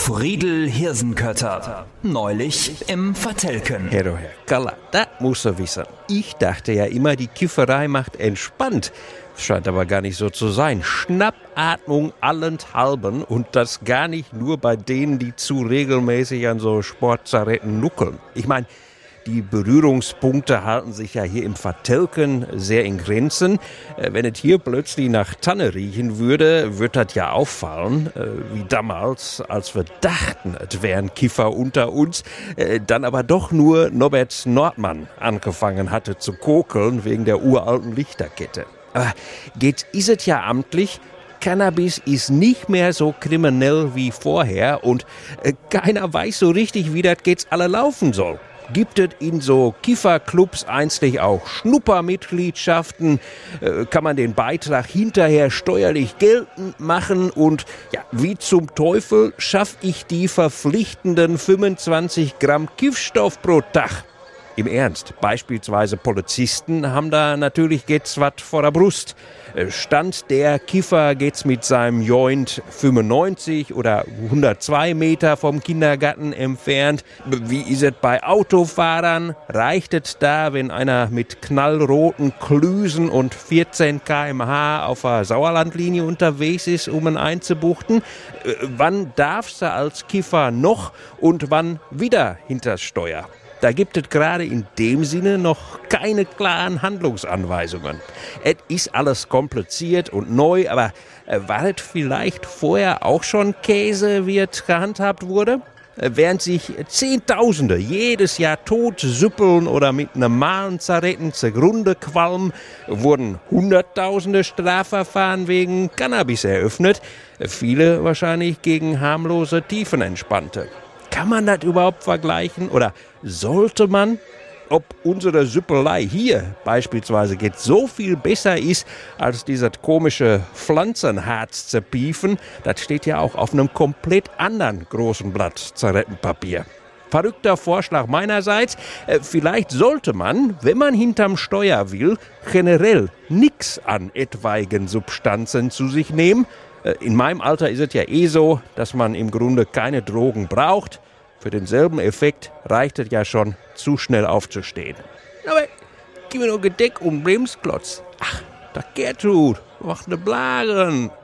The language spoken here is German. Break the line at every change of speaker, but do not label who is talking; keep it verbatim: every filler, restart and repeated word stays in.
Friedel Hirsenkötter. Neulich im Vertelken.
Herr, Herr Kaller, das muss er wissen. Ich dachte ja immer, die Kifferei macht entspannt. Scheint aber gar nicht so zu sein. Schnappatmung allenthalben und das gar nicht nur bei denen, die zu regelmäßig an so Sportzaretten nuckeln. Ich meine, die Berührungspunkte halten sich ja hier im Vertelken sehr in Grenzen. Äh, wenn es hier plötzlich nach Tanne riechen würde, würde das ja auffallen, äh, wie damals, als wir dachten, es wären Kiffer unter uns, äh, dann aber doch nur Norbert Nordmann angefangen hatte zu kokeln wegen der uralten Lichterkette. Aber jetzt ist es ja amtlich, Cannabis ist nicht mehr so kriminell wie vorher und äh, keiner weiß so richtig, wie das jetzt alle laufen soll. Gibt es in so Kifferclubs eigentlich auch Schnuppermitgliedschaften? Äh, kann man den Beitrag hinterher steuerlich geltend machen? Und ja, wie zum Teufel schaffe ich die verpflichtenden fünfundzwanzig Gramm Kiffstoff pro Tag? Im Ernst, beispielsweise Polizisten haben da natürlich jetzt was vor der Brust. Stand der Kiffer geht's mit seinem Joint fünfundneunzig oder hundertzwei Meter vom Kindergarten entfernt. Wie ist es bei Autofahrern? Reicht es da, wenn einer mit knallroten Klüsen und vierzehn Kilometer pro Stunde auf der Sauerlandlinie unterwegs ist, um ihn einzubuchten? Wann darfst du als Kiffer noch und wann wieder hinters Steuer? Da gibt es gerade in dem Sinne noch keine klaren Handlungsanweisungen. Es ist alles kompliziert und neu, aber äh, war es vielleicht vorher auch schon Käse, wie es gehandhabt wurde? Äh, während sich Zehntausende jedes Jahr tot süppeln oder mit normalen Zigaretten zugrunde qualmen, wurden Hunderttausende Strafverfahren wegen Cannabis eröffnet. Äh, viele wahrscheinlich gegen harmlose Tiefenentspannte. Kann man das überhaupt vergleichen oder sollte man? Ob unsere Süppelei hier beispielsweise jetzt so viel besser ist, als dieses komische Pflanzenharz zu piefen, das steht ja auch auf einem komplett anderen großen Blatt Zigarettenpapier. Verrückter Vorschlag meinerseits, äh, vielleicht sollte man, wenn man hinterm Steuer will, generell nichts an etwaigen Substanzen zu sich nehmen. In meinem Alter ist es ja eh so, dass man im Grunde keine Drogen braucht. Für denselben Effekt reicht es ja schon, zu schnell aufzustehen. Aber gib mir nur Gedeck und Bremsklotz. Ach, da Gertrud, macht ne Blagen.